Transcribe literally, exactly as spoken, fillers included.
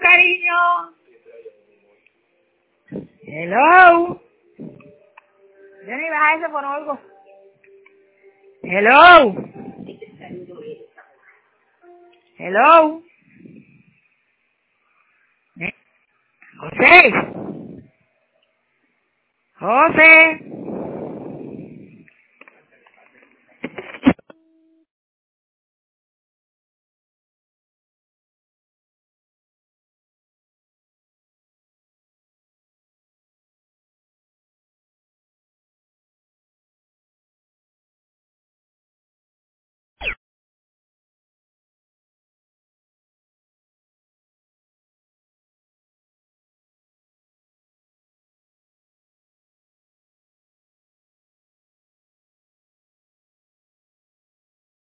cariño. Hello. Jenny, baja ese por algo. Hello. Hello. ¿Eh? José. José.